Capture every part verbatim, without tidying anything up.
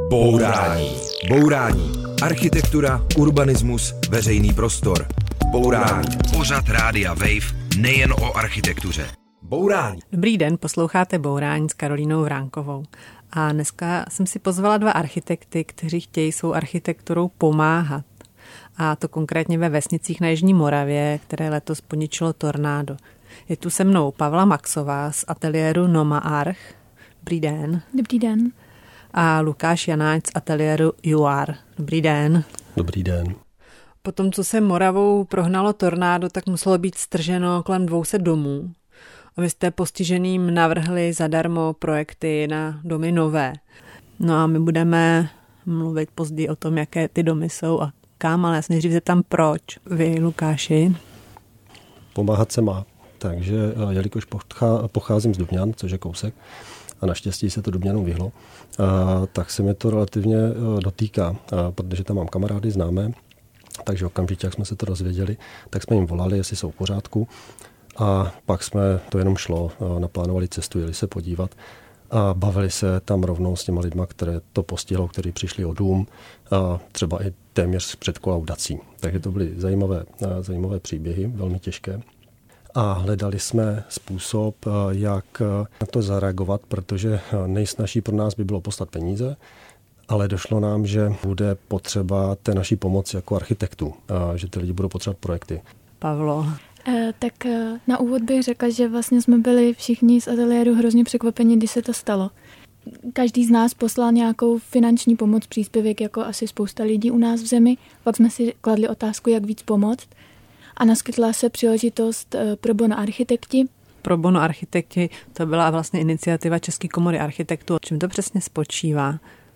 Bourání. Bourání. Architektura, urbanismus, veřejný prostor. Bourání. Pořad Rádia Wave nejen o architektuře. Bourání. Dobrý den, posloucháte Bourání s Karolínou Vránkovou. A dneska jsem si pozvala dva architekty, kteří chtějí svou architekturou pomáhat. A to konkrétně ve vesnicích na Jižní Moravě, které letos poničilo tornádo. Je tu se mnou Pavla Maxová z ateliéru Noma Arch. Dobrý den. Dobrý den. A Lukáš Janáč z ateliéru U R. Dobrý den. Dobrý den. Po tom, co se Moravou prohnalo tornádo, tak muselo být strženo kolem dvou set domů. A vy jste postiženým navrhli zadarmo projekty na domy nové. No a my budeme mluvit později o tom, jaké ty domy jsou a kam, ale já se nejdřív zeptám proč. Vy, Lukáši? Pomáhat se má. Takže jelikož pocházím z Dubňan, což je kousek, a naštěstí se to Dubňanům vyhlo, tak se mi to relativně dotýká, protože tam mám kamarády známé, takže okamžitě, jak jsme se to dozvěděli, tak jsme jim volali, jestli jsou v pořádku. A pak jsme, to jenom šlo, naplánovali cestu, jeli se podívat a bavili se tam rovnou s těma lidma, které to postihlo, kteří přišli o dům, a třeba i téměř před kolaudací. Takže to byly zajímavé, zajímavé příběhy, velmi těžké. A hledali jsme způsob, jak na to zareagovat, protože nejsnažší pro nás by bylo poslat peníze, ale došlo nám, že bude potřeba té naší pomoci jako architektů, že ty lidi budou potřebovat projekty. Pavlo? E, tak na úvod bych řekla, že vlastně jsme byli všichni z ateliéru hrozně překvapeni, když se to stalo. Každý z nás poslal nějakou finanční pomoc, příspěvek, jako asi spousta lidí u nás v zemi. Pak jsme si kladli otázku, jak víc pomoct. A naskytla se příležitost Pro bono architekti. Pro bono architekti, to byla vlastně iniciativa České komory architektů. Čím to přesně spočívá?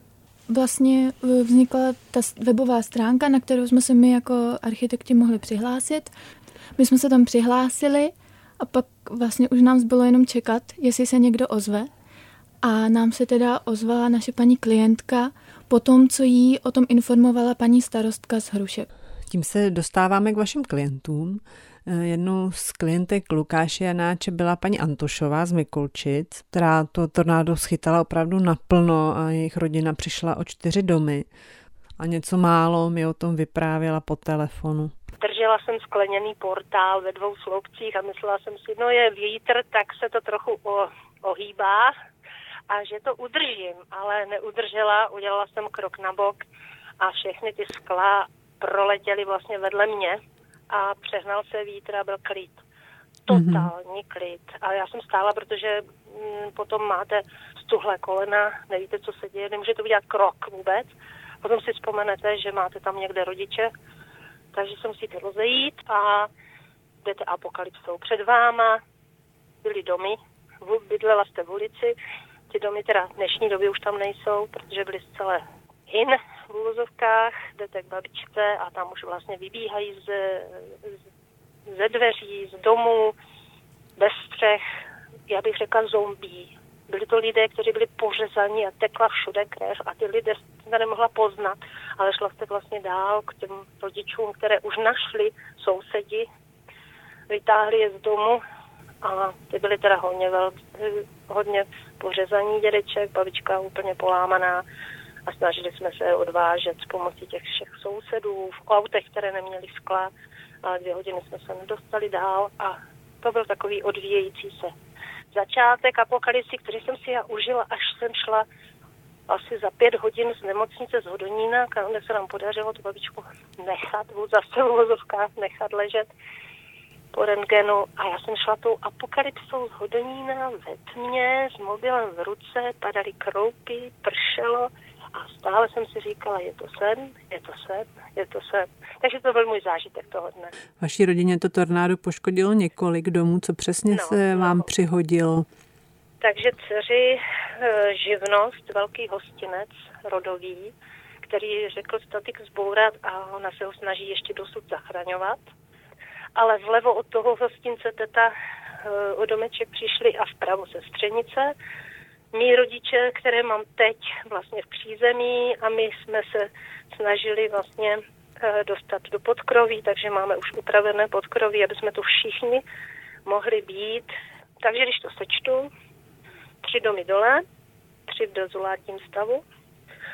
Vlastně vznikla ta webová stránka, na kterou jsme se my jako architekti mohli přihlásit. My jsme se tam přihlásili a pak vlastně už nám zbylo jenom čekat, jestli se někdo ozve. A nám se teda ozvala naše paní klientka po tom, co jí o tom informovala paní starostka z Hrušek. Tím se dostáváme k vašim klientům. Jednou z klientek Lukáše Janáče byla paní Antošová z Mikulčic, která to tornádo schytala opravdu naplno a jejich rodina přišla o čtyři domy. A něco málo mi o tom vyprávěla po telefonu. Držela jsem skleněný portál ve dvou sloupcích a myslela jsem si, no je vítr, tak se to trochu o, ohýbá a že to udržím, ale neudržela, udělala jsem krok na bok a všechny ty skla proletěly vlastně vedle mě a přehnal se vítr a byl klid. Totální mm-hmm. klid. A já jsem stála, protože m, potom máte stuhlé kolena, nevíte, co se děje, nemůžete udělat krok vůbec. Potom si vzpomenete, že máte tam někde rodiče, takže se musíte rozejít a jdete apokalypsou před váma. Byly domy, bydlela jste v ulici, ty domy teda v dnešní době už tam nejsou, protože byly zcela hin v úvozovkách, jdete k babičce a tam už vlastně vybíhají ze, ze dveří, z domů, bez střech, já bych řekla zombí. Byli to lidé, kteří byli pořezaní a tekla všude krev a ty lidé jste nemohla poznat, ale šla jste vlastně dál k těm rodičům, které už našli sousedi, vytáhli je z domu a ty byly teda hodně, vel, hodně pořezaní dědeček, babička úplně polámaná a snažili jsme se odvážet s pomocí těch všech sousedů v autech, které neměly skla, a dvě hodiny jsme se nedostali dál a to byl takový odvíjející se začátek apokalypsy, který jsem si já užila, až jsem šla asi za pět hodin z nemocnice z Hodonína, kde se nám podařilo tu babičku nechat, zase v uvozovkách nechat ležet po rentgenu. A já jsem šla tou apokalypsou z Hodonína ve tmě, s mobilem v ruce, padaly kroupy, pršelo a stále jsem si říkala, je to sen, je to sen, je to sen. Takže to byl můj zážitek toho dne. Vaší rodině to tornádo poškodilo několik domů, co přesně no, se vám no. přihodilo? Takže dceři živnost, velký hostinec rodový, který řekl statik zbourat a ona se ho snaží ještě dosud zachraňovat. Ale vlevo od toho hostince teta o domeček přišli a vpravo sestřenice. Mí rodiče, které mám teď vlastně v přízemí a my jsme se snažili vlastně dostat do podkroví, takže máme už upravené podkroví, aby jsme tu všichni mohli být. Takže když to sečtu, tři domy dole, tři v dezolátním stavu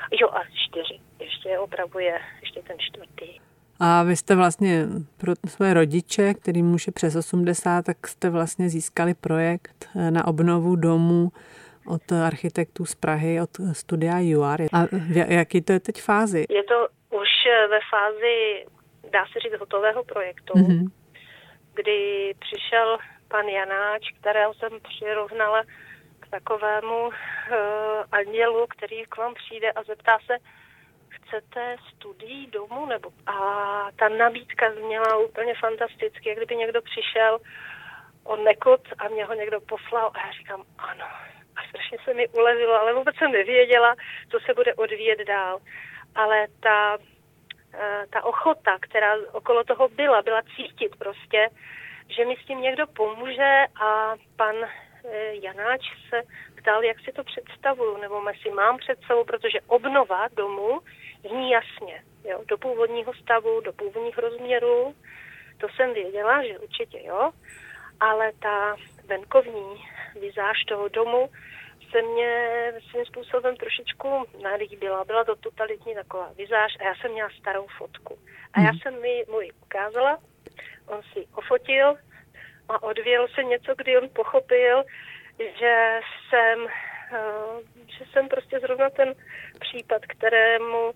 Jo, a čtyři. Ještě opravuje, ještě ten čtvrtý. A vy jste vlastně pro své rodiče, kterým už je přes osmdesát, tak jste vlastně získali projekt na obnovu domu od architektů z Prahy, od studia U R. A v jaký to je teď fázi? Je to už ve fázi, dá se říct, hotového projektu, mm-hmm. kdy přišel pan Janáč, kterého jsem přirovnala k takovému uh, andělu, který k vám přijde a zeptá se, chcete studii domu? Nebo... A ta nabídka zněla úplně fantasticky, jak kdyby někdo přišel od nekud a mě ho někdo poslal a já říkám ano. A strašně se mi ulevilo, ale vůbec jsem nevěděla, co se bude odvíjet dál. Ale ta, ta ochota, která okolo toho byla, byla cítit prostě, že mi s tím někdo pomůže a pan Janáč se ptal, jak si to představuju, nebo si mám představu, protože obnova domu zní jasně, jo, do původního stavu, do původních rozměrů, to jsem věděla, že určitě jo, ale ta venkovní vizáž toho domu se mě svým způsobem trošičku nalíbila. Byla to totalitní taková vizáž a já jsem měla starou fotku. A já jsem mi můj ukázala, on si ofotil a odvěl se něco, kdy on pochopil, že jsem, že jsem prostě zrovna ten případ, kterému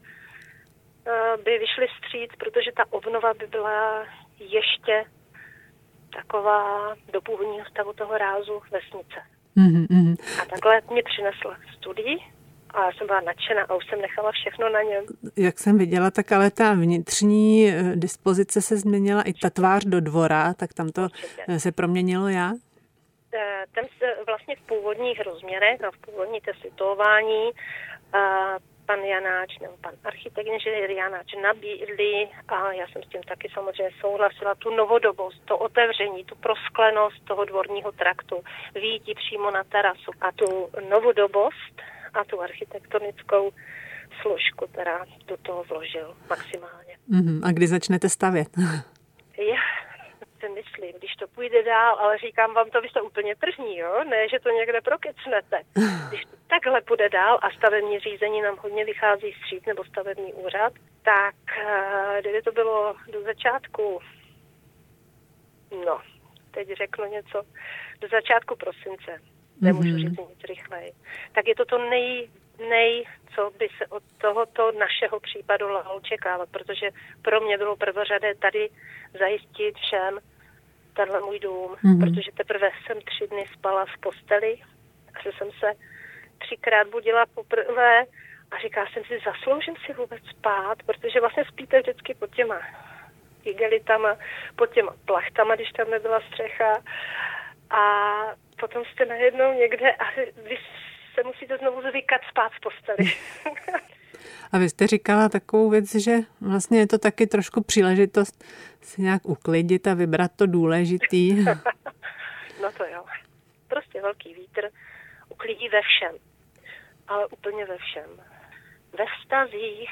by vyšli vstříc, protože ta obnova by byla ještě taková do původního stavu toho rázu vesnice. Mm-hmm. A takhle mě přinesla studii a já jsem byla nadšená a už jsem nechala všechno na něm. Jak jsem viděla, tak ale ta vnitřní dispozice se změnila, i ta tvář do dvora, tak tam to určitě se proměnilo já? Tam se vlastně v původních rozměrech a v původní té situování pan Janáč nebo pan architekt inženýr Janáč nabídli a já jsem s tím taky samozřejmě souhlasila, tu novodobost, to otevření, tu prosklenost toho dvorního traktu, výjití přímo na terasu a tu novodobost a tu architektonickou složku, která do toho vložil maximálně. Mm-hmm. A kdy začnete stavět? Já si myslím, když to půjde dál, ale říkám vám, to vy jste úplně první, jo? Ne, že to někde prokecnete. Když to takhle půjde dál a stavební řízení nám hodně vychází vstříc, nebo stavební úřad, tak kdyby to bylo do začátku, no, teď řeknu něco, do začátku prosince, nemůžu mm-hmm. říct nic rychleji, tak je to to nej, nej, co by se od tohoto našeho případu dalo očekávat, protože pro mě bylo prvořadé tady zajistit všem tenhle můj dům, mm-hmm. protože teprve jsem tři dny spala v posteli a že jsem se třikrát budila poprvé a říkala jsem si, zasloužím si vůbec spát, protože vlastně spíte vždycky pod těma igelitama, pod těma plachtama, když tam nebyla střecha a potom jste najednou někde a vy se musíte znovu zvykat spát v posteli. A vy jste říkala takovou věc, že vlastně je to taky trošku příležitost si nějak uklidit a vybrat to důležitý. No to jo. Prostě velký vítr uklidí ve všem. Ale úplně ve všem. Ve vztazích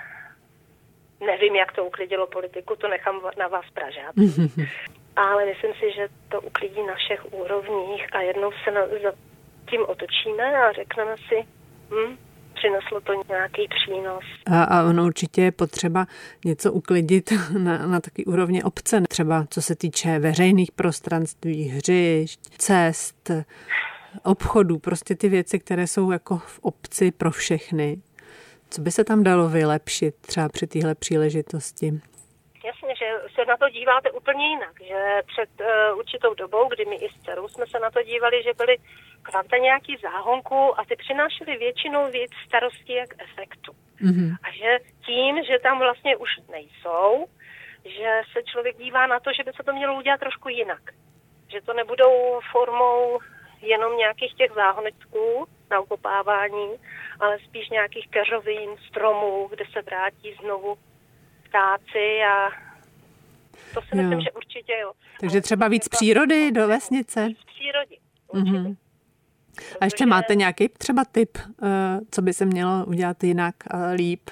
nevím, jak to uklidilo politiku, to nechám na vás Pražák. Ale myslím si, že to uklidí na všech úrovních a jednou se na, za tím otočíme a řekneme si, hm, přineslo to nějaký přínos. A, a ono určitě je potřeba něco uklidit na, na taky úrovni obce, třeba co se týče veřejných prostranství, hřišť, cest, obchodů, prostě ty věci, které jsou jako v obci pro všechny. Co by se tam dalo vylepšit třeba při téhle příležitosti? Jasně, že se na to díváte úplně jinak, že před uh, určitou dobou, kdy my i s dcerou jsme se na to dívali, že byly kvanta nějaký záhonku a ty přinášely většinou víc starostí jak efektu. Mm-hmm. A že tím, že tam vlastně už nejsou, že se člověk dívá na to, že by se to mělo udělat trošku jinak. Že to nebudou formou jenom nějakých těch záhonecků na ukopávání, ale spíš nějakých keřovin, stromů, kde se vrátí znovu ptáci a to si myslím, že určitě jo. Takže třeba víc přírody do vesnice? Víc přírody, určitě. Mm-hmm. A ještě máte nějaký třeba tip, co by se mělo udělat jinak a líp?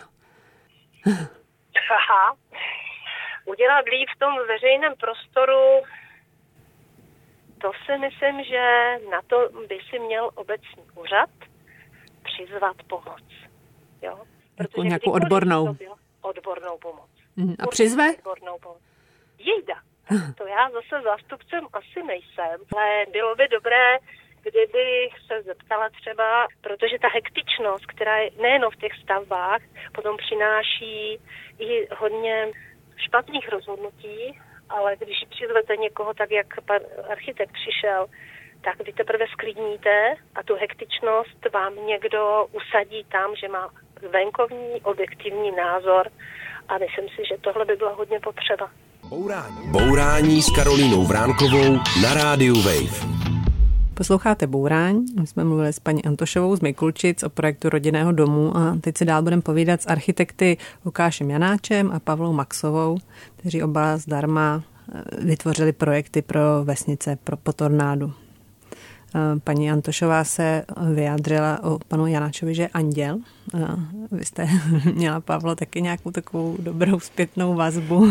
Aha. Udělat líp v tom veřejném prostoru, to si myslím, že na to by si měl obecní úřad přizvat pomoc. Jo? Jako nějakou odbornou. Odbornou pomoc. Mm, a přizve? Odbornou pomoc. Jejda. To já zase zástupcem asi nejsem, ale bylo by dobré, kdybych se zeptala třeba, protože ta hektičnost, která je nejen v těch stavbách, potom přináší i hodně špatných rozhodnutí, ale když přizvete někoho tak, jak pan architekt přišel, tak vy teprve sklidníte a tu hektičnost vám někdo usadí tam, že má venkovní, objektivní názor a myslím si, že tohle by bylo hodně potřeba. Bourání. Bourání s Karolínou Vránkovou na rádiu Wave. Posloucháte Bourání. My jsme mluvili s paní Antošovou z Mikulčic o projektu rodinného domu a teď si dál budeme povídat s architekty Lukášem Janáčem a Pavlou Maxovou, kteří oba zdarma vytvořili projekty pro vesnice, pro po tornádu. Paní Antošová se vyjádřila o panu Janáčovi, že je anděl. Vy jste měla, Pavlo, taky nějakou takovou dobrou zpětnou vazbu.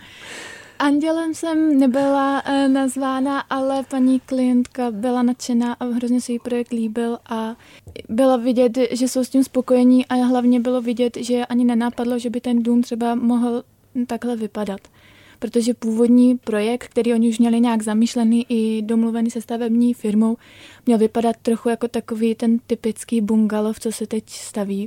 Andělem jsem nebyla e, nazvána, ale paní klientka byla nadšená a hrozně se jí projekt líbil a bylo vidět, že jsou s tím spokojení a hlavně bylo vidět, že ani nenápadlo, že by ten dům třeba mohl takhle vypadat. Protože původní projekt, který oni už měli nějak zamýšlený i domluvený se stavební firmou, měl vypadat trochu jako takový ten typický bungalov, co se teď staví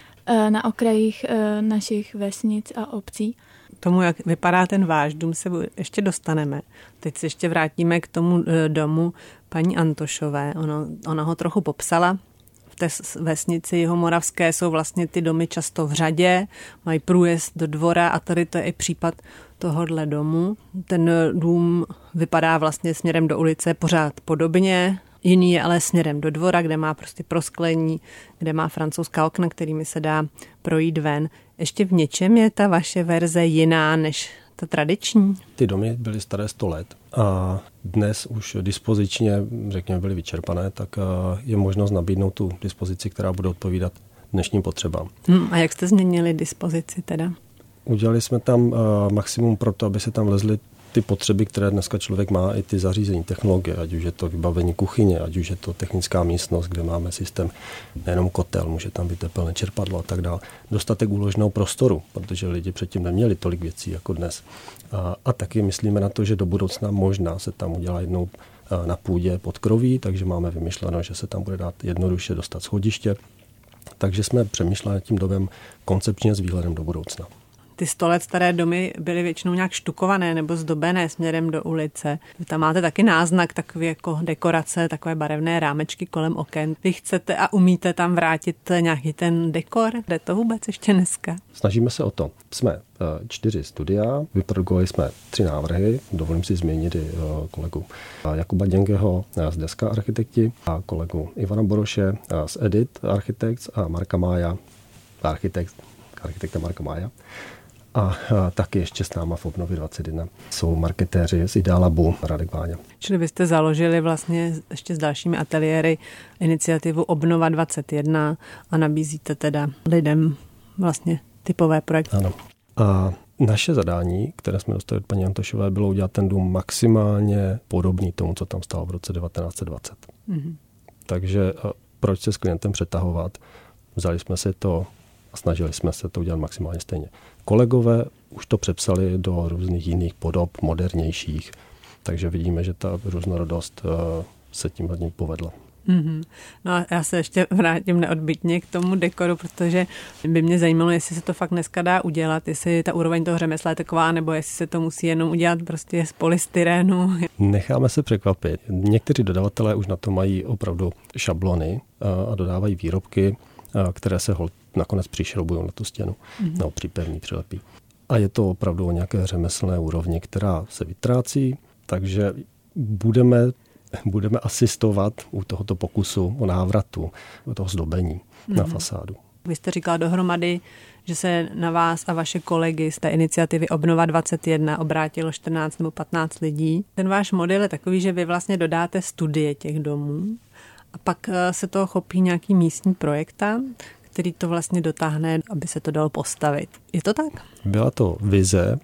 e, na okrajích e, našich vesnic a obcí. Tomu, jak vypadá ten váš dům, se ještě dostaneme. Teď se ještě vrátíme k tomu domu paní Antošové. Ono, ona ho trochu popsala. V té vesnici Jihomoravské jsou vlastně ty domy často v řadě, mají průjezd do dvora a tady to je i případ tohohle domu. Ten dům vypadá vlastně směrem do ulice pořád podobně, jiný je ale směrem do dvora, kde má prostě prosklení, kde má francouzská okna, kterými se dá projít ven. Ještě v něčem je ta vaše verze jiná než ta tradiční? Ty domy byly staré sto let a dnes už dispozičně, řekněme, byly vyčerpané, tak je možnost nabídnout tu dispozici, která bude odpovídat dnešním potřebám. Hmm, a jak jste změnili dispozici teda? Udělali jsme tam maximum pro to, aby se tam vlezly ty potřeby, které dneska člověk má, i ty zařízení, technologie, ať už je to vybavení kuchyně, ať už je to technická místnost, kde máme systém, nejenom kotel, může tam být tepelné čerpadlo a tak dále. Dostatek úložného prostoru, protože lidi předtím neměli tolik věcí jako dnes. A, a taky myslíme na to, že do budoucna možná se tam udělá jednou na půdě podkroví, takže máme vymyšleno, že se tam bude dát jednoduše dostat schodiště. Takže jsme přemýšleli nad tím domem koncepčně s výhledem do budoucna. Ty sto let staré domy byly většinou nějak štukované nebo zdobené směrem do ulice. Vy tam máte taky náznak, takový jako dekorace, takové barevné rámečky kolem oken. Vy chcete a umíte tam vrátit nějaký ten dekor? Jde to vůbec ještě dneska? Snažíme se o to. Jsme čtyři studia, vyprodukovali jsme tři návrhy, dovolím si zmínit i kolegu Jakuba Děngeho z Deska architekti a kolegu Ivana Boroše z Edit Architects a Marka Mája, architekt, architekta Marka Mája. A, a taky ještě s náma v Obnově dvacet jedna jsou marketéři z Idealabu Radek Váňa. Čili byste založili vlastně ještě s dalšími ateliéry iniciativu Obnova dvacet jedna a nabízíte teda lidem vlastně typové projekty. Ano. A naše zadání, které jsme dostali od paní Antošové, bylo udělat ten dům maximálně podobný tomu, co tam stalo v roce devatenáct set dvacet. Mm-hmm. Takže proč se s klientem přetahovat? Vzali jsme si to a snažili jsme se to udělat maximálně stejně. Kolegové už to přepsali do různých jiných podob, modernějších, takže vidíme, že ta různorodost se tím hodně povedla. Mm-hmm. No a já se ještě vrátím neodbytně k tomu dekoru, protože by mě zajímalo, jestli se to fakt dneska dá udělat, jestli ta úroveň toho řemesla je taková, nebo jestli se to musí jenom udělat prostě z polystyrenu. Necháme se překvapit. Někteří dodavatelé už na to mají opravdu šablony a dodávají výrobky, které se holt nakonec přišroubují na tu stěnu, mm-hmm. nebo připevní, přilepí. A je to opravdu o nějaké řemeslné úrovni, která se vytrácí, takže budeme, budeme asistovat u tohoto pokusu o návratu, o toho zdobení mm-hmm. na fasádu. Vy jste říkala dohromady, že se na vás a vaše kolegy z té iniciativy Obnova dvacet jedna obrátilo čtrnáct nebo patnáct lidí. Ten váš model je takový, že vy vlastně dodáte studie těch domů a pak se toho chopí nějaký místní projektant, který to vlastně dotáhne, aby se to dalo postavit. Je to tak? Byla to vize,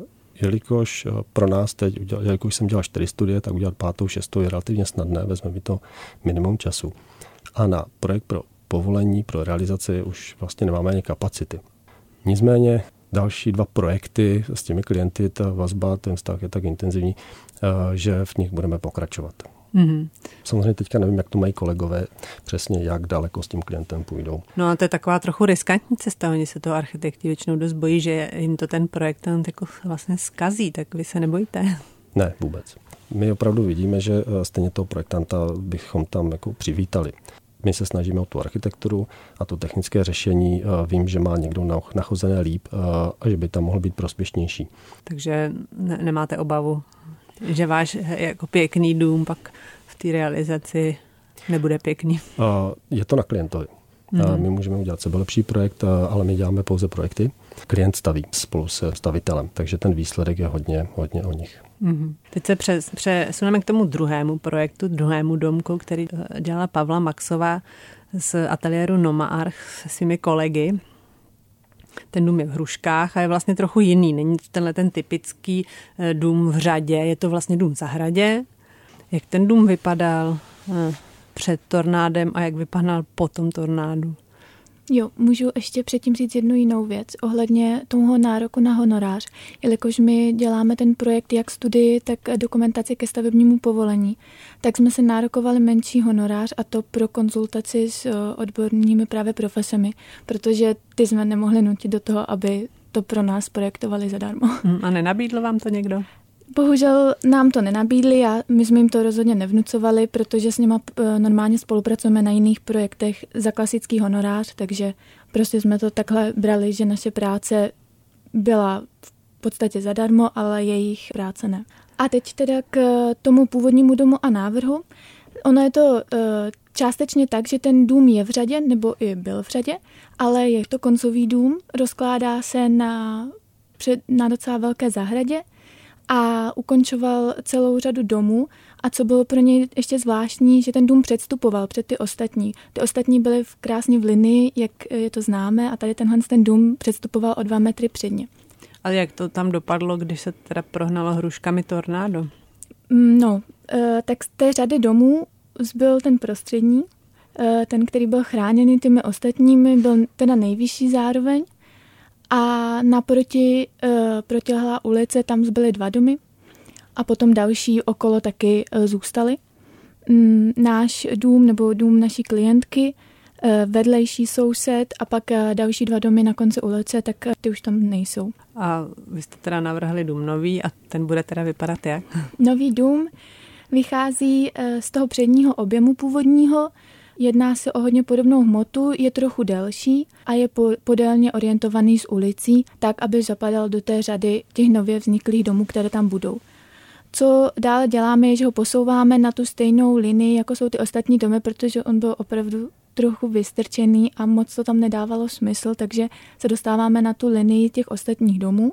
jelikož pro nás teď, jelikož jsem dělal čtyři studie, tak udělat pátou, šestou je relativně snadné, vezme mi to minimum času. A na projekt pro povolení pro realizaci už vlastně nemáme ani kapacity. Nicméně další dva projekty s těmi klienty, ta vazba, ten vztah je tak intenzivní, že v nich budeme pokračovat. Mm-hmm. Samozřejmě teďka nevím, jak to mají kolegové, přesně jak daleko s tím klientem půjdou. No a to je taková trochu riskantní cesta, oni se toho architekti většinou dost bojí, že jim to ten projekt jako vlastně zkazí, tak vy se nebojíte? Ne, vůbec. My opravdu vidíme, že stejně toho projektanta bychom tam jako přivítali. My se snažíme o tu architekturu a to technické řešení. Vím, že má někdo nachozené líp a že by tam mohl být prospěšnější. Takže ne- nemáte obavu, že váš jako pěkný dům pak v té realizaci nebude pěkný? Je to na klientovi. Mm. My můžeme udělat sebelepší projekt, ale my děláme pouze projekty. Klient staví spolu se stavitelem, takže ten výsledek je hodně, hodně o nich. Mm. Teď se přes, přesuneme k tomu druhému projektu, druhému domku, který dělala Pavla Maxová z ateliéru Nomaarch se svými kolegy. Ten dům je v Hruškách a je vlastně trochu jiný. Není to tenhle ten typický dům v řadě, je to vlastně dům v zahradě. Jak ten dům vypadal před tornádem a jak vypadal po tom tornádu? Jo, můžu ještě předtím říct jednu jinou věc ohledně toho nároku na honorář. Jelikož my děláme ten projekt jak studii, tak dokumentaci ke stavebnímu povolení, tak jsme se nárokovali menší honorář a to pro konzultaci s odbornými právě profesemi, protože ty jsme nemohli nutit do toho, aby to pro nás projektovali zadarmo. A nenabídl vám to někdo? Bohužel nám to nenabídli a my jsme jim to rozhodně nevnucovali, protože s nima normálně spolupracujeme na jiných projektech za klasický honorář, takže prostě jsme to takhle brali, že naše práce byla v podstatě zadarmo, ale jejich práce ne. A teď teda k tomu původnímu domu a návrhu. Ono je to částečně tak, že ten dům je v řadě, nebo i byl v řadě, ale je to koncový dům, rozkládá se na, na docela velké zahradě, a ukončoval celou řadu domů a co bylo pro něj ještě zvláštní, že ten dům předstupoval před ty ostatní. Ty ostatní byly v krásně v linii, jak je to známe a tady tenhle ten dům předstupoval o dva metry předně. Ale jak to tam dopadlo, když se teda prohnalo hruškami tornádo? No, tak z té řady domů zbyl ten prostřední, ten, který byl chráněný těmi ostatními, byl teda nejvyšší zároveň. A naproti uh, protilehlá ulice, tam zbyly dva domy a potom další okolo taky uh, zůstaly. Mm, náš dům nebo dům naší klientky, uh, vedlejší soused a pak uh, další dva domy na konci ulice, tak uh, ty už tam nejsou. A vy jste teda navrhli dům nový a ten bude teda vypadat jak? Nový dům vychází uh, z toho předního objemu původního. Jedná se o hodně podobnou hmotu, je trochu delší a je podélně orientovaný s ulicí, tak, aby zapadal do té řady těch nově vzniklých domů, které tam budou. Co dále děláme, je, že ho posouváme na tu stejnou linii, jako jsou ty ostatní domy, protože on byl opravdu trochu vystrčený a moc to tam nedávalo smysl, takže se dostáváme na tu linii těch ostatních domů.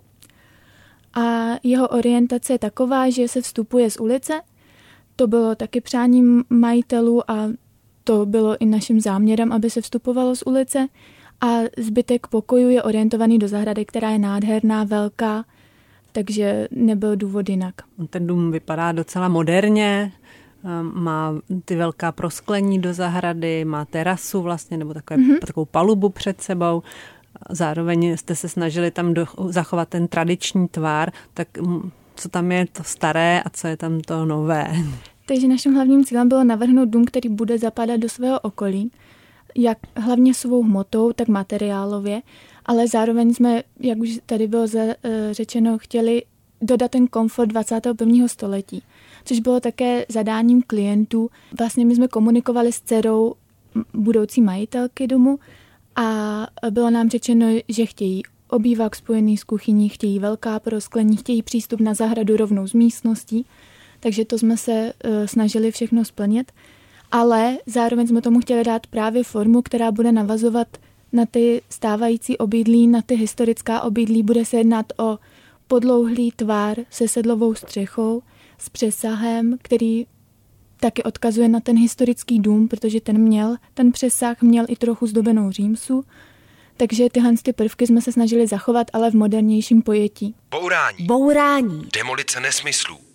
A jeho orientace je taková, že se vstupuje z ulice. To bylo taky přáním majitelů a to bylo i naším záměrem, aby se vstupovalo z ulice a zbytek pokoju je orientovaný do zahrady, která je nádherná, velká, takže nebyl důvod jinak. Ten dům vypadá docela moderně, má ty velká prosklení do zahrady, má terasu vlastně, nebo takové, mm-hmm. takovou palubu před sebou. Zároveň jste se snažili tam do, zachovat ten tradiční tvar, tak co tam je to staré a co je tam to nové? Takže naším hlavním cílem bylo navrhnout dům, který bude zapadat do svého okolí, jak hlavně svou hmotou, tak materiálově, ale zároveň jsme, jak už tady bylo řečeno, chtěli dodat ten komfort dvacátého prvního století, což bylo také zadáním klientů. Vlastně my jsme komunikovali s dcerou budoucí majitelky domu a bylo nám řečeno, že chtějí obývák spojený s kuchyní, chtějí velká prosklení, chtějí přístup na zahradu rovnou z místností, takže to jsme se uh, snažili všechno splnit, ale zároveň jsme tomu chtěli dát právě formu, která bude navazovat na ty stávající obydlí, na ty historická obydlí. Bude se jednat o podlouhlý tvar se sedlovou střechou, s přesahem, který taky odkazuje na ten historický dům, protože ten měl, ten přesah měl i trochu zdobenou římsu, takže tyhle ty prvky jsme se snažili zachovat, ale v modernějším pojetí. Bourání. Bourání. Demolice nesmyslů.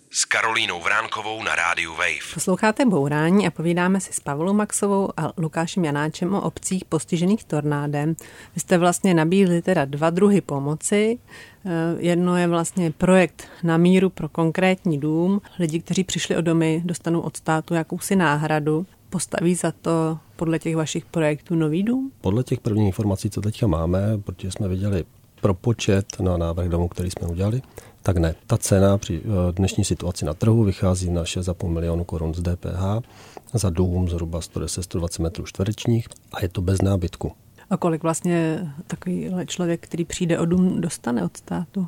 s Karolínou Vránkovou na rádiu Wave. Posloucháte Bourání a povídáme si s Pavlou Maxovou a Lukášem Janáčem o obcích postižených tornádem. Vy jste vlastně nabídli teda dva druhy pomoci. Jedno je vlastně projekt na míru pro konkrétní dům. Lidi, kteří přišli o domy, dostanou od státu jakousi náhradu. Postaví za to podle těch vašich projektů nový dům? Podle těch prvních informací, co teďka máme, protože jsme viděli propočet na návrh domu, který jsme udělali, tak ne. Ta cena při dnešní situaci na trhu vychází na šest a půl milionu korun z D P H za dům zhruba sto deset až sto dvacet metrů čtverečních a je to bez nábytku. A kolik vlastně takový člověk, který přijde o dům, dostane od státu?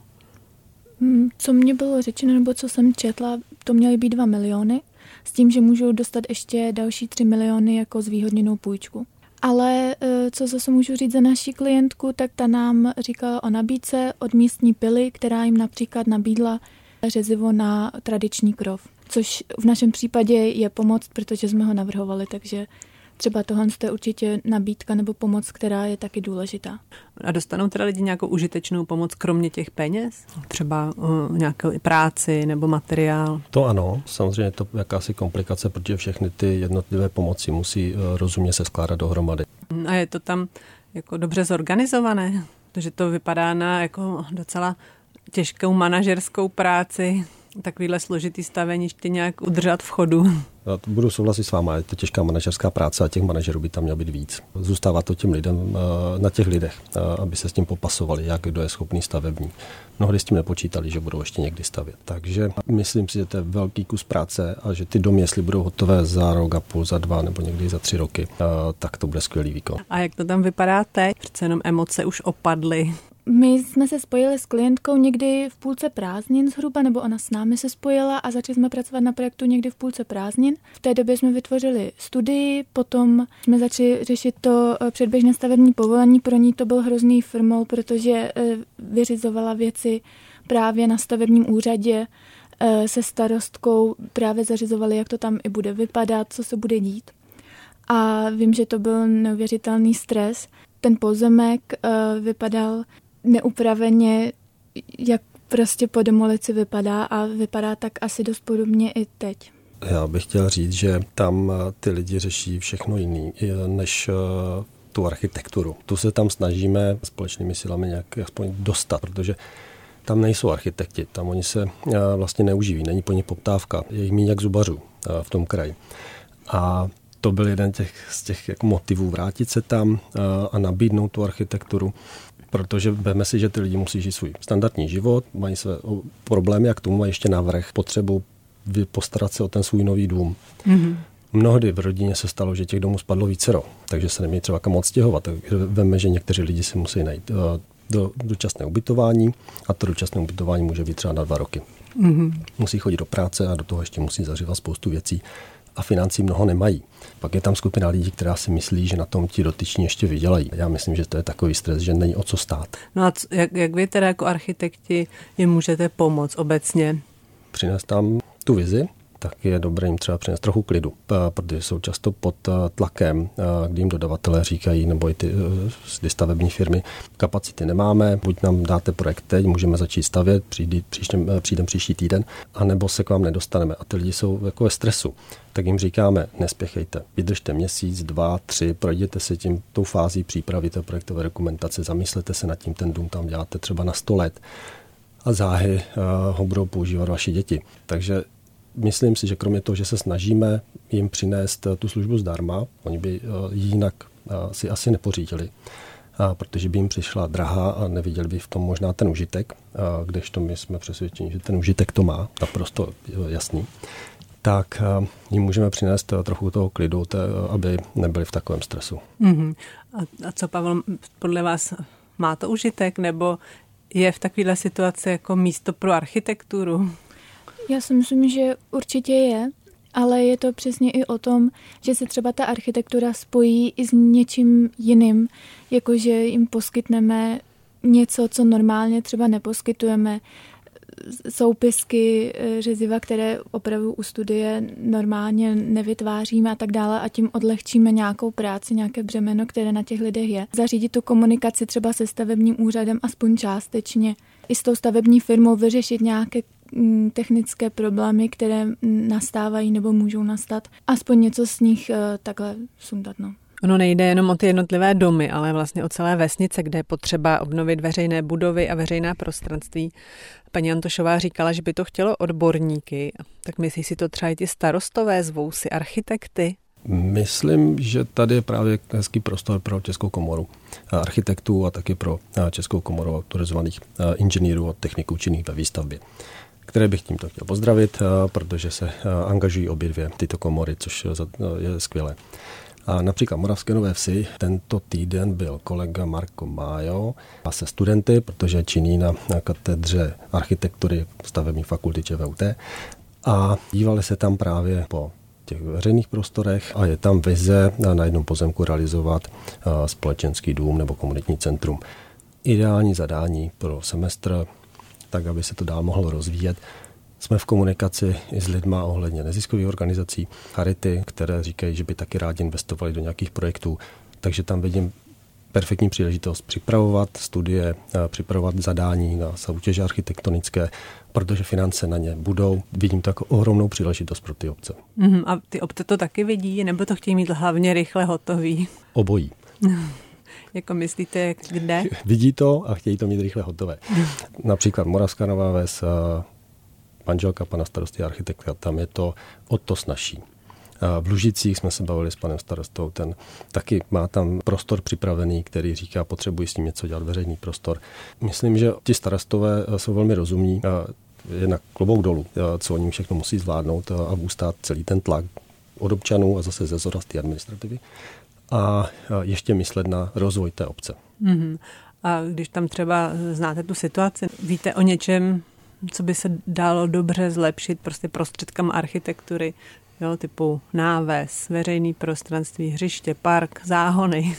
Co mně bylo řečeno, nebo co jsem četla, to měly být dva miliony, s tím, že můžou dostat ještě další tři miliony jako zvýhodněnou půjčku. Ale co zase můžu říct za naši klientku, tak ta nám říkala o nabídce od místní pily, která jim například nabídla řezivo na tradiční krov, což v našem případě je pomoc, protože jsme ho navrhovali, takže třeba tohle je určitě nabídka nebo pomoc, která je taky důležitá. A dostanou teda lidi nějakou užitečnou pomoc kromě těch peněz? Třeba uh, nějakou práci nebo materiál? To ano, samozřejmě je to jakási komplikace, protože všechny ty jednotlivé pomoci musí uh, rozumně se skládat dohromady. A je to tam jako dobře zorganizované? Protože to vypadá na jako docela těžkou manažerskou práci. Takovýhle složitý stavení ještě nějak udržet v chodu. Já budu souhlasit s váma, je to těžká manažerská práce a těch manažerů by tam mělo být víc. Zůstává to těm lidem, na těch lidech, aby se s tím popasovali, jak kdo je schopný stavebník. Mnohdy s tím nepočítali, že budou ještě někdy stavět. Takže myslím si, že to je velký kus práce a že ty domy, jestli budou hotové za rok a půl, za dva nebo někdy za tři roky, tak to bude skvělý výkon. A jak to tam vypadá teď? Přece jenom emoce už opadly. My jsme se spojili s klientkou někdy v půlce prázdnin zhruba, nebo ona s námi se spojila a začali jsme pracovat na projektu někdy v půlce prázdnin. V té době jsme vytvořili studii, potom jsme začali řešit to předběžné stavební povolení. Pro ní to byl hrozný firmol, protože vyřizovala věci právě na stavebním úřadě se starostkou, právě zařizovali, jak to tam i bude vypadat, co se bude dít. A vím, že to byl neuvěřitelný stres. Ten pozemek vypadal neupraveně, jak prostě po demolici vypadá a vypadá tak asi dost podobně i teď. Já bych chtěl říct, že tam ty lidi řeší všechno jiný než tu architekturu. Tu se tam snažíme společnými silami nějak aspoň dostat, protože tam nejsou architekti, tam oni se vlastně neuživí, není po ně poptávka, je jich méně jak zubařů v tom kraji. A to byl jeden těch, z těch jako motivů vrátit se tam a nabídnout tu architekturu, protože veme si, že ty lidi musí žít svůj standardní život, mají své problémy a k tomu mají ještě navrch potřebu postarat se o ten svůj nový dům. Mm-hmm. Mnohdy v rodině se stalo, že těch domů spadlo vícero, takže se nemějí třeba kam odstěhovat. Takže veme, že někteří lidi si musí najít do dočasné ubytování a to dočasné ubytování může být třeba na dva roky. Mm-hmm. Musí chodit do práce a do toho ještě musí zařizovat spoustu věcí. A financí mnoho nemají. Pak je tam skupina lidí, která si myslí, že na tom ti dotyční ještě vydělají. Já myslím, že to je takový stres, že není o co stát. No a c- jak, jak vy teda jako architekti jim můžete pomoct obecně? Přinést tam tu vizi, tak je dobré jim třeba přinést trochu klidu, protože jsou často pod tlakem, kdy jim dodavatelé říkají, nebo i ty, ty stavební firmy, kapacity nemáme, buď nám dáte projekt teď, můžeme začít stavět, přijde, příštím, přijdem příští týden, anebo se k vám nedostaneme. A ty lidi jsou jako ve stresu. Tak jim říkáme, nespěchejte, vydržte měsíc, dva, tři, projděte se tím tou fází přípravy té projektové dokumentace, zamyslete se nad tím, ten dům tam děláte třeba na sto let a záhy uh, ho budou používat vaše děti. Takže myslím si, že kromě toho, že se snažíme jim přinést tu službu zdarma, oni by jinak si asi nepořídili, protože by jim přišla drahá a neviděli by v tom možná ten užitek, kdežto my jsme přesvědčeni, že ten užitek to má, naprosto jasný, tak jim můžeme přinést trochu toho klidu, aby nebyli v takovém stresu. Mm-hmm. A, a co, Pavel, podle vás má to užitek, nebo je v takovéhle situaci jako místo pro architekturu? Já si myslím, že určitě je, ale je to přesně i o tom, že se třeba ta architektura spojí i s něčím jiným, jakože jim poskytneme něco, co normálně třeba neposkytujeme, soupisky řeziva, které opravdu u studie normálně nevytváříme a tak dále a tím odlehčíme nějakou práci, nějaké břemeno, které na těch lidech je. Zařídit tu komunikaci třeba se stavebním úřadem aspoň částečně. I s tou stavební firmou vyřešit nějaké technické problémy, které nastávají nebo můžou nastat, aspoň něco z nich takhle sundat. No. Ono nejde jenom o ty jednotlivé domy, ale vlastně o celé vesnice, kde je potřeba obnovit veřejné budovy a veřejná prostranství. Paní Antošová říkala, že by to chtělo odborníky. Tak myslí si to třeba i ti starostové, zvou si architekty? Myslím, že tady je právě hezký prostor pro Českou komoru architektů a taky pro Českou komoru autorizovaných inženýrů a techniků činných ve výstavbě, které bych tímto chtěl pozdravit, protože se angažují obě dvě tyto komory, což je skvělé. A například v Moravské Nové Vsi tento týden byl kolega Marko Májo a se studenty, protože činí na katedře architektury stavební fakulty ČVUT a dívali se tam právě po těch veřejných prostorech a je tam vize na jednom pozemku realizovat společenský dům nebo komunitní centrum. Ideální zadání pro semestr, tak aby se to dál mohlo rozvíjet. Jsme v komunikaci i s lidma ohledně neziskových organizací, charity, které říkají, že by taky rádi investovali do nějakých projektů. Takže tam vidím perfektní příležitost připravovat studie, připravovat zadání na soutěže architektonické, protože finance na ně budou. Vidím to jako ohromnou příležitost pro ty obce. Mm, a ty obce to taky vidí, nebo to chtějí mít hlavně rychle hotový? Obojí. Jako myslíte, kde? Vidí to a chtějí to mít rychle hotové. Například Moravská Nová Ves, manželka pana starosty architekta, tam je to o to snazší. V Lužicích jsme se bavili s panem starostou, ten taky má tam prostor připravený, který říká, potřebuji s tím něco dělat, veřejný prostor. Myslím, že ti starostové jsou velmi rozumní, je na klobouk dolů, co oni všechno musí zvládnout a ustát celý ten tlak od občanů a zase ze zhora z té administrativy a ještě myslet na rozvoj té obce. Mm-hmm. A když tam třeba znáte tu situaci, víte o něčem, co by se dalo dobře zlepšit prostě prostředkama architektury, jo, typu náves, veřejný prostranství, hřiště, park, záhony?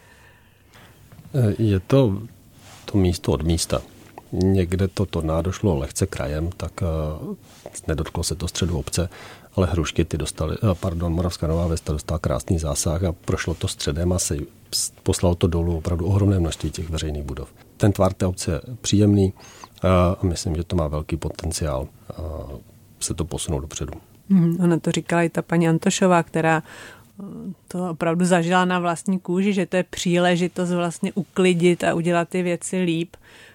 Je to, to místo od místa. Někde to tornádo šlo lehce krajem, tak uh, nedotklo se to středu obce, ale Hrušky ty dostali, uh, pardon, Moravská Nová Ves dostala krásný zásah a prošlo to středem a se poslalo to dolů opravdu ohromné množství těch veřejných budov. Ten tvar té obce je příjemný a myslím, že to má velký potenciál se to posunout dopředu. Hmm, ona to říkala i ta paní Antošová, která to opravdu zažila na vlastní kůži, že to je příležitost vlastně uklidit a udělat ty věci líp.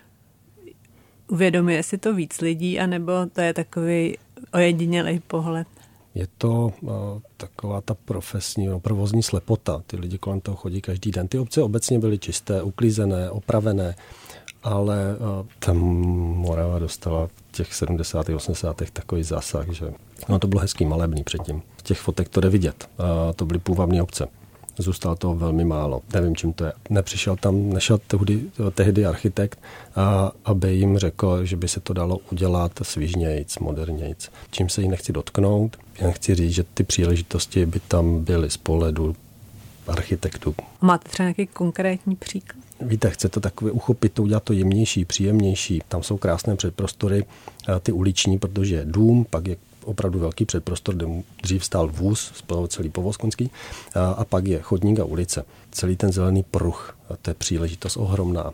Uvědomuje si to víc lidí, anebo to je takový ojedinělej pohled? Je to uh, taková ta profesní, no, provozní slepota. Ty lidi kolem toho chodí každý den. Ty obce obecně byly čisté, uklízené, opravené, ale uh, tam Morava dostala v těch sedmdesátých, osmdesátých takový zásah, že no, to bylo hezký, malebný předtím. Z těch fotek to jde vidět. Uh, to byly půvabné obce. Zůstalo toho velmi málo. Nevím, čím to je. Nepřišel tam, nešel tehdy, tehdy architekt, a, aby jim řekl, že by se to dalo udělat svižnějc, modernějc. Čím se jí nechci dotknout, jen chci říct, že ty příležitosti by tam byly z pohledu architektů. Máte třeba nějaký konkrétní příklad? Víte, chcete takové uchopit to, udělat to jemnější, příjemnější. Tam jsou krásné předprostory, ty uliční, protože je dům, pak je opravdu velký předprostor, kde dřív stál vůz, celý povoz konský, a, a pak je chodník a ulice. Celý ten zelený pruh, a to je příležitost ohromná.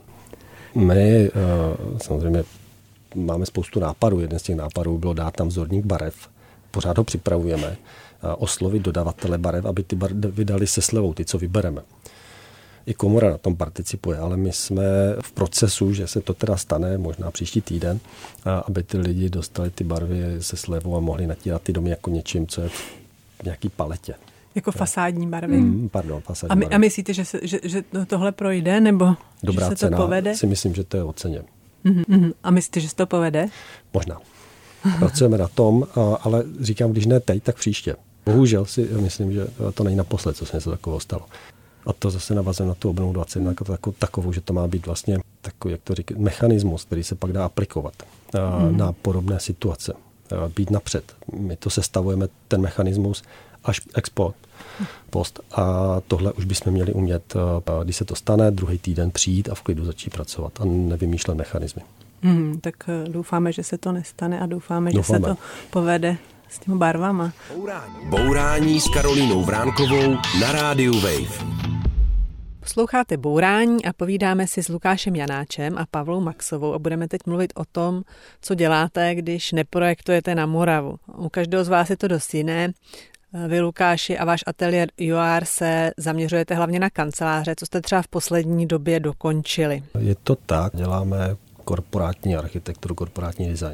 My samozřejmě máme spoustu nápadů. Jeden z těch nápadů bylo dát tam vzorník barev. Pořád ho připravujeme. Oslovit dodavatele barev, aby ty barvy dali se slevou, ty, co vybereme. I komora na tom participuje, ale my jsme v procesu, že se to teda stane možná příští týden, aby ty lidi dostali ty barvy se slevou a mohli natírat ty domy jako něčím, co je v nějaký paletě. Jako fasádní barvy. Mm, pardon, fasádní a, my, barvy. A myslíte, že, se, že, že tohle projde, nebo dobrá že se cena, to povede? Si myslím, že to je o ceně. Mm-hmm. A myslíte, že se to povede? Možná. Pracujeme na tom, ale říkám, když ne teď, tak příště. Bohužel si myslím, že to není naposled, co se něco takového stalo. A to zase navazuje na tu obnovu dvacet jako takovou, že to má být vlastně takový, jak to říká, mechanismus, který se pak dá aplikovat mm. na podobné situace. Být napřed. My to sestavujeme, ten mechanismus, až export, post. A tohle už bychom měli umět, když se to stane, druhý týden přijít a v klidu začít pracovat a nevymýšlet mechanismy. Mm, tak doufáme, že se to nestane a doufáme, doufáme. že se to povede s těmi barvama. Bourání. Bourání s Karolínou Vránkovou na rádiu Wave. Posloucháte Bourání a povídáme si s Lukášem Janáčem a Pavlou Maxovou a budeme teď mluvit o tom, co děláte, když neprojektujete na Moravu. U každého z vás je to dost jiné. Vy, Lukáši, a váš ateliér U R se zaměřujete hlavně na kanceláře. Co jste třeba v poslední době dokončili? Je to tak, děláme korporátní architekturu, korporátní design.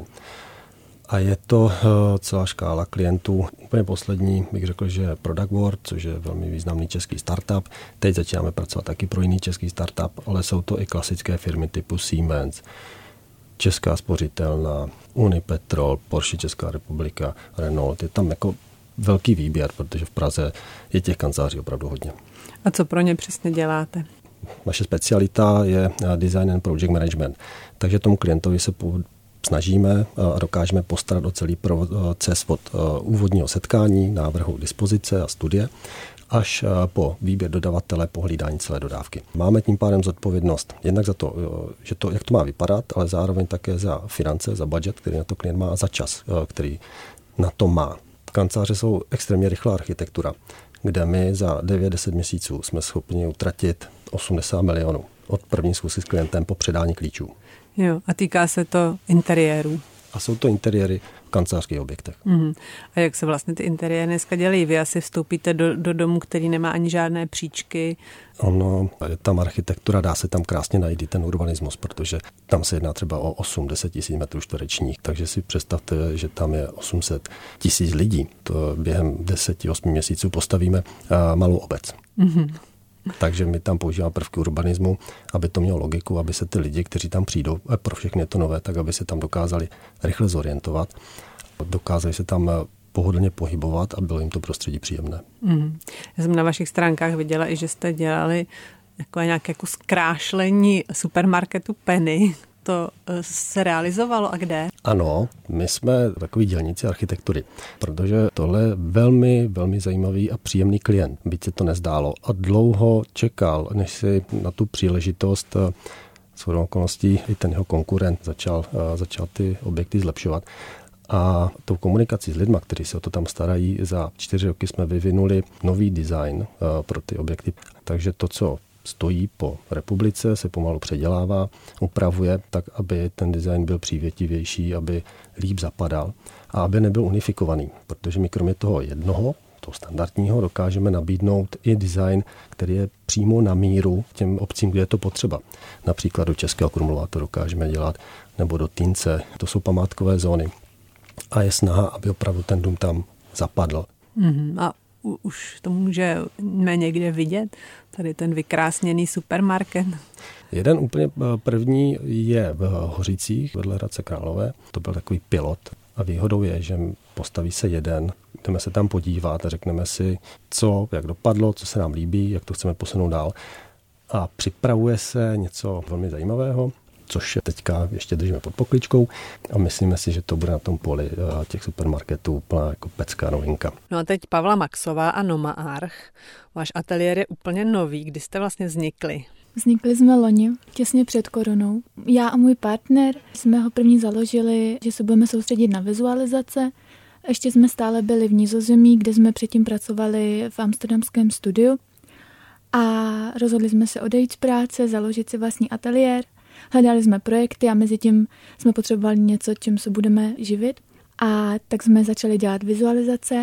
A je to celá škála klientů. Úplně poslední bych řekl, že je Product World, což je velmi významný český startup. Teď začínáme pracovat taky pro jiný český startup, ale jsou to i klasické firmy typu Siemens, Česká spořitelna, Unipetrol, Porsche Česká republika, Renault. Je tam jako velký výběr, protože v Praze je těch kanceláří opravdu hodně. A co pro ně přesně děláte? Naše specialita je design and project management, takže tomu klientovi se snažíme a dokážeme postarat o celý proces od úvodního setkání, návrhu dispozice a studie, až po výběr dodavatele, po hlídání celé dodávky. Máme tím pádem zodpovědnost jednak za to, že to, jak to má vypadat, ale zároveň také za finance, za budget, který na to klient má, a za čas, který na to má. Kanceláře jsou extrémně rychlá architektura, kde my za devět deset měsíců jsme schopni utratit osmdesát milionů od první schůzky s klientem po předání klíčů. Jo, a týká se to interiérů. A jsou to interiéry v kancelářských objektech. Mm. A jak se vlastně ty interiéry dneska dělají? Vy asi vstoupíte do, do domu, který nemá ani žádné příčky. Ono, je tam architektura, dá se tam krásně najít i ten urbanismus, protože tam se jedná třeba o osm deset tisíc metrů čtverečních, takže si představte, že tam je osm set tisíc lidí. To během deseti osmi měsíců postavíme malou obec. Mm-hmm. Takže my tam používáme prvky urbanismu, aby to mělo logiku, aby se ty lidi, kteří tam přijdou, pro všechny je to nové, tak aby se tam dokázali rychle zorientovat, dokázali se tam pohodlně pohybovat a bylo jim to prostředí příjemné. Mm. Já jsem na vašich stránkách viděla i, že jste dělali jako nějaké jako zkrášlení supermarketu Penny. To se realizovalo a kde? Ano, my jsme takový dělníci architektury, protože tohle je velmi, velmi zajímavý a příjemný klient, byť se to nezdálo. A dlouho čekal, než si na tu příležitost shodou okolností i ten jeho konkurent začal, začal ty objekty zlepšovat. A tou komunikací s lidma, kteří se o to tam starají, za čtyři roky jsme vyvinuli nový design pro ty objekty. Takže to, co stojí po republice, se pomalu předělává, upravuje tak, aby ten design byl přívětivější, aby líp zapadal a aby nebyl unifikovaný, protože my kromě toho jednoho, toho standardního, dokážeme nabídnout i design, který je přímo na míru těm obcím, kde je to potřeba. Například do Českého Krumlova to dokážeme dělat, nebo do Týnce, to jsou památkové zóny. A je snaha, aby opravdu ten dům tam zapadl. Mm-hmm. A už to můžeme někde vidět, tady ten vykrásněný supermarket. Jeden úplně první je v Hořicích, vedle Hradce Králové. To byl takový pilot a výhodou je, že postaví se jeden, jdeme se tam podívat a řekneme si, co, jak dopadlo, co se nám líbí, jak to chceme posunout dál. A připravuje se něco velmi zajímavého, což teďka ještě držíme pod pokličkou a myslíme si, že to bude na tom poli těch supermarketů úplná jako pecká novinka. No a teď Pavla Maxová a Noma Arch. Váš ateliér je úplně nový. Kdy jste vlastně vznikli? Vznikli jsme loni, těsně před koronou. Já a můj partner jsme ho první založili, že se budeme soustředit na vizualizace. Ještě jsme stále byli v Nizozemí, kde jsme předtím pracovali v amsterdamském studiu. A rozhodli jsme se odejít z práce, založit si vlastní ateliér. Hledali jsme projekty a mezi tím jsme potřebovali něco, čím se budeme živit. A tak jsme začali dělat vizualizace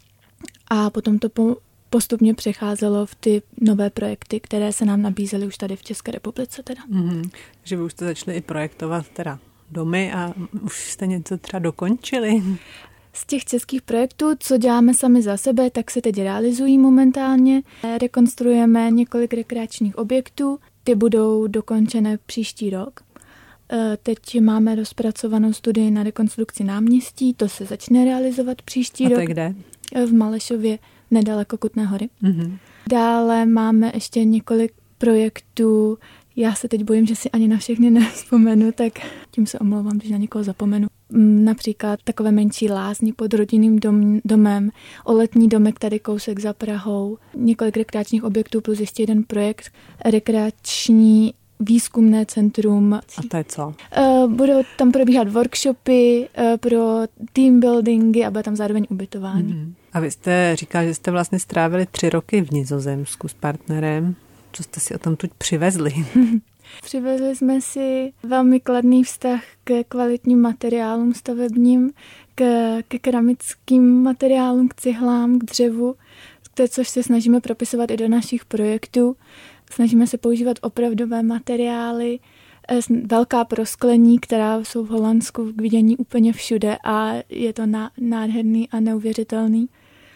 a potom to po, postupně přecházelo v ty nové projekty, které se nám nabízely už tady v České republice. Teda. Mm-hmm. Že vy už jste začali i projektovat teda domy a už jste něco třeba dokončili? Z těch českých projektů, co děláme sami za sebe, tak se teď realizují momentálně. Rekonstruujeme několik rekreačních objektů. Ty budou dokončené příští rok. Teď máme rozpracovanou studii na rekonstrukci náměstí, to se začne realizovat příští A rok. A to kde? V Malešově, nedaleko Kutné Hory. Mm-hmm. Dále máme ještě několik projektů. Já se teď bojím, že si ani na všechny nevzpomenu, tak tím se omlouvám, když na někoho zapomenu. Například takové menší lázně pod rodinným dom, domem, o letní domek tady kousek za Prahou, několik rekreačních objektů plus ještě jeden projekt, rekreační výzkumné centrum. A to je co? Uh, budou tam probíhat workshopy uh, pro team buildingy a bude tam zároveň ubytování. Mm. A vy jste říkal, že jste vlastně strávili tři roky v Nizozemsku s partnerem. Co jste si o tom tuď přivezli? Přivezli jsme si velmi kladný vztah k kvalitním materiálům stavebním, k, k keramickým materiálům, k cihlám, k dřevu, což se snažíme propisovat i do našich projektů. Snažíme se používat opravdové materiály, velká prosklení, která jsou v Holandsku k vidění úplně všude a je to nádherný a neuvěřitelný.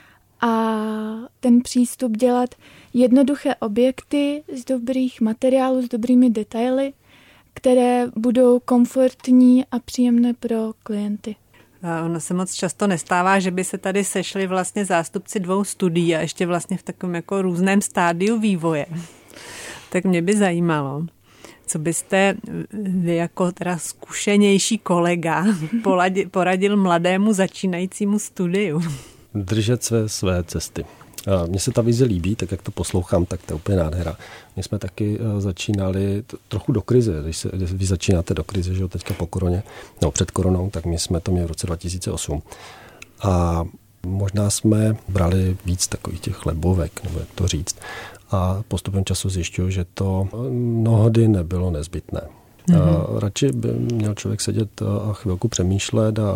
A ten přístup dělat jednoduché objekty z dobrých materiálů, s dobrými detaily, které budou komfortní a příjemné pro klienty. A ono se moc často nestává, že by se tady sešli vlastně zástupci dvou studií a ještě vlastně v takovém jako různém stádiu vývoje. Tak mě by zajímalo, co byste vy jako teda zkušenější kolega poradil mladému začínajícímu studiu? Držet své, své cesty. Mně se ta vize líbí, tak jak to poslouchám, tak to je úplně nádhera. My jsme taky začínali trochu do krize, když, se, když vy začínáte do krize, že jo, teďka po koroně, no před koronou, tak my jsme to měli v roce dva tisíce osm. A možná jsme brali víc takových těch chlebovek, nebo jak to říct. A postupem času zjišťuju, že to mnohdy nebylo nezbytné. Mm-hmm. Radši by měl člověk sedět a chvilku přemýšlet a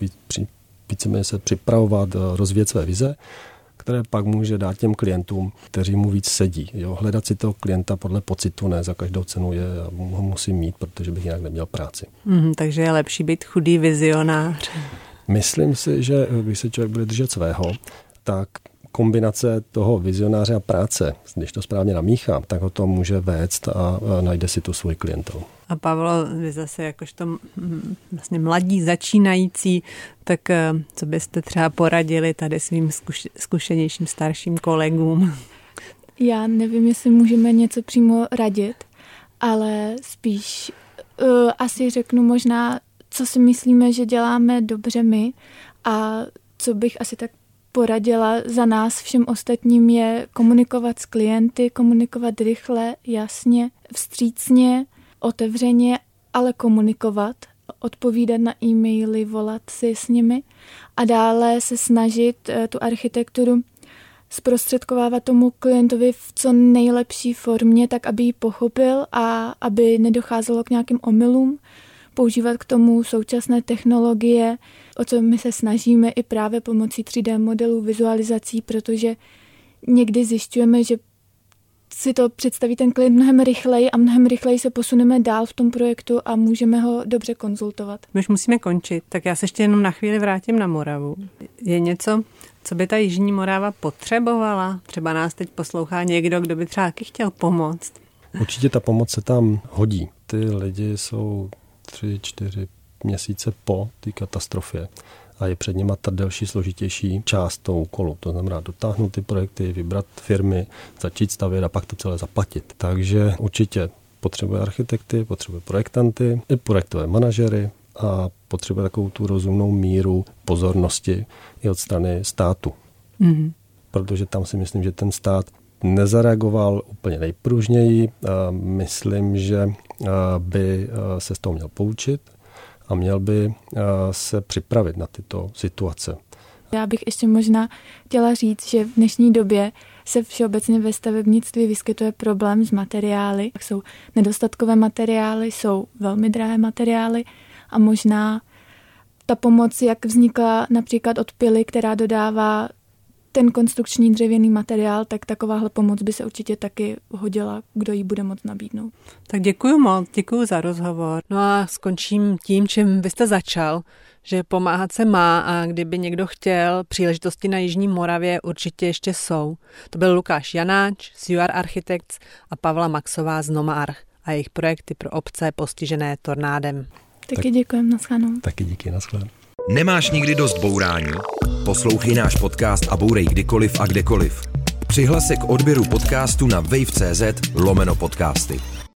víceméně se připravovat, rozvíjet své vize, které pak může dát těm klientům, kteří mu víc sedí. Jo, hledat si toho klienta podle pocitu, ne za každou cenu je a ho musím mít, protože bych jinak neměl práci. Mm, takže je lepší být chudý vizionář. Myslím si, že když se člověk bude držet svého, tak kombinace toho vizionáře a práce, když to správně namíchá, tak ho to může vést a najde si tu svůj klientelu. A Pavlo, vy zase jakožto vlastně mladí začínající, tak co byste třeba poradili tady svým zkuš- zkušenějším starším kolegům? Já nevím, jestli můžeme něco přímo radit, ale spíš uh, asi řeknu možná, co si myslíme, že děláme dobře my a co bych asi tak poradila za nás všem ostatním je komunikovat s klienty, komunikovat rychle, jasně, vstřícně, otevřeně, ale komunikovat, odpovídat na e-maily, volat si s nimi a dále se snažit tu architekturu zprostředkovávat tomu klientovi v co nejlepší formě, tak aby ji pochopil a aby nedocházelo k nějakým omylům, používat k tomu současné technologie, o co my se snažíme i právě pomocí tři dé modelů, vizualizací, protože někdy zjišťujeme, že si to představí ten klient mnohem rychleji a mnohem rychleji se posuneme dál v tom projektu a můžeme ho dobře konzultovat. My už musíme končit, tak já se ještě jenom na chvíli vrátím na Moravu. Je něco, co by ta Jižní Morava potřebovala? Třeba nás teď poslouchá někdo, kdo by třeba taky chtěl pomoct. Určitě ta pomoc se tam hodí. Ty lidi jsou tři, čtyři měsíce po té katastrofě a je před nima ta delší, složitější část toho úkolu. To znamená dotáhnout ty projekty, vybrat firmy, začít stavět a pak to celé zaplatit. Takže určitě potřebuje architekty, potřebuje projektanty, i projektové manažery a potřebuje takovou tu rozumnou míru pozornosti i od strany státu. Mm-hmm. Protože tam si myslím, že ten stát nezareagoval úplně nejpružněji. Myslím, že by se z toho měl poučit a měl by se připravit na tyto situace. Já bych ještě možná chtěla říct, že v dnešní době se všeobecně ve stavebnictví vyskytuje problém s materiály. Jsou nedostatkové materiály, jsou velmi drahé materiály a možná ta pomoc, jak vznikla například od Pily, která dodává ten konstrukční dřevěný materiál, tak takováhle pomoc by se určitě taky hodila, kdo ji bude moct nabídnout. Tak děkuju moc, děkuju za rozhovor. No a skončím tím, čím vy jste začal, že pomáhat se má a kdyby někdo chtěl, příležitosti na Jižní Moravě určitě ještě jsou. To byl Lukáš Janáč z U R Architects a Pavla Maxová z Nomarch a jejich projekty pro obce postižené tornádem. Taky tak, děkujem, naschledanou. Taky díky, naschledanou. Nemáš nikdy dost bourání? Poslouchej náš podcast a bourej kdykoliv a kdekoliv. Přihlas se k odběru podcastu na wave tečka cz lomeno podcasty.